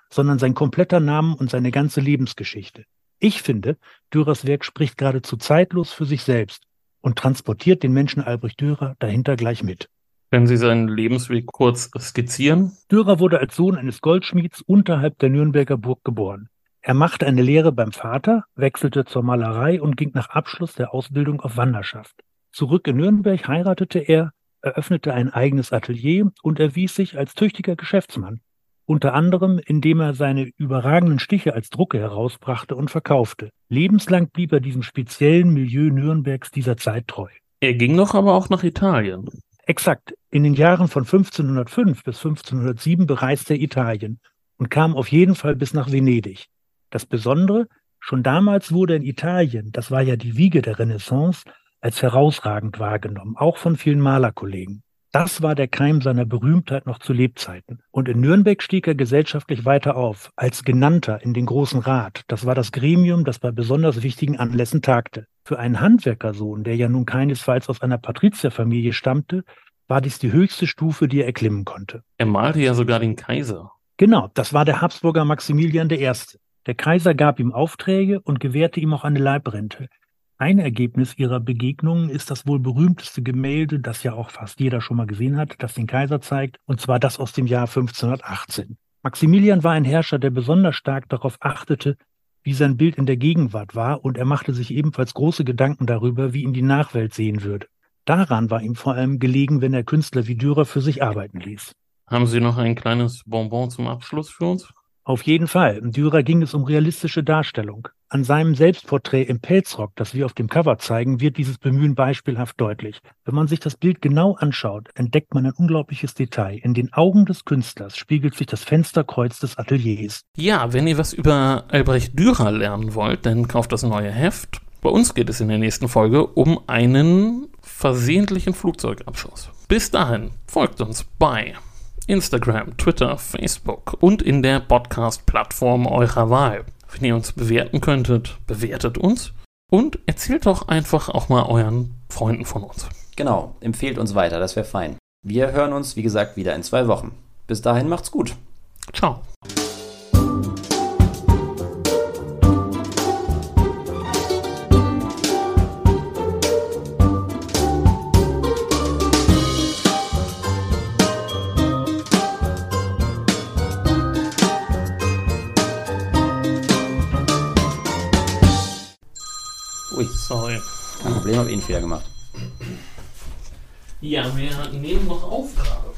D: sondern sein kompletter Name und seine ganze Lebensgeschichte. Ich finde, Dürers Werk spricht geradezu zeitlos für sich selbst und transportiert den Menschen Albrecht Dürer dahinter gleich mit.
C: Können Sie seinen Lebensweg kurz skizzieren?
D: Dürer wurde als Sohn eines Goldschmieds unterhalb der Nürnberger Burg geboren. Er machte eine Lehre beim Vater, wechselte zur Malerei und ging nach Abschluss der Ausbildung auf Wanderschaft. Zurück in Nürnberg heiratete er, eröffnete ein eigenes Atelier und erwies sich als tüchtiger Geschäftsmann. Unter anderem, indem er seine überragenden Stiche als Drucke herausbrachte und verkaufte. Lebenslang blieb er diesem speziellen Milieu Nürnbergs dieser Zeit treu.
C: Er ging doch aber auch nach Italien.
D: Exakt. In den Jahren von 1505 bis 1507 bereiste er Italien und kam auf jeden Fall bis nach Venedig. Das Besondere, schon damals wurde in Italien, das war ja die Wiege der Renaissance, als herausragend wahrgenommen, auch von vielen Malerkollegen. Das war der Keim seiner Berühmtheit noch zu Lebzeiten. Und in Nürnberg stieg er gesellschaftlich weiter auf, als Genannter in den Großen Rat. Das war das Gremium, das bei besonders wichtigen Anlässen tagte. Für einen Handwerkersohn, der ja nun keinesfalls aus einer Patrizierfamilie stammte, war dies die höchste Stufe, die er erklimmen konnte.
C: Er malte ja sogar den Kaiser.
D: Genau, das war der Habsburger Maximilian I. Der Kaiser gab ihm Aufträge und gewährte ihm auch eine Leibrente. Ein Ergebnis ihrer Begegnungen ist das wohl berühmteste Gemälde, das ja auch fast jeder schon mal gesehen hat, das den Kaiser zeigt, und zwar das aus dem Jahr 1518. Maximilian war ein Herrscher, der besonders stark darauf achtete, wie sein Bild in der Gegenwart war, und er machte sich ebenfalls große Gedanken darüber, wie ihn die Nachwelt sehen würde. Daran war ihm vor allem gelegen, wenn er Künstler wie Dürer für sich arbeiten ließ.
C: Haben Sie noch ein kleines Bonbon zum Abschluss für uns?
D: Auf jeden Fall. Im Dürer ging es um realistische Darstellung. An seinem Selbstporträt im Pelzrock, das wir auf dem Cover zeigen, wird dieses Bemühen beispielhaft deutlich. Wenn man sich das Bild genau anschaut, entdeckt man ein unglaubliches Detail. In den Augen des Künstlers spiegelt sich das Fensterkreuz des Ateliers.
C: Ja, wenn ihr was über Albrecht Dürer lernen wollt, dann kauft das neue Heft. Bei uns geht es in der nächsten Folge um einen versehentlichen Flugzeugabschuss. Bis dahin, folgt uns bei Instagram, Twitter, Facebook und in der Podcast-Plattform eurer Wahl. Wenn ihr uns bewerten könntet, bewertet uns und erzählt doch einfach auch mal euren Freunden von uns.
B: Genau, empfehlt uns weiter, das wäre fein. Wir hören uns, wie gesagt, wieder in 2 Wochen. Bis dahin macht's gut.
C: Ciao.
B: Ui,
C: Sorry.
B: kein Problem, habe eh einen Fehler gemacht.
C: Ja, wir nehmen noch auf gerade.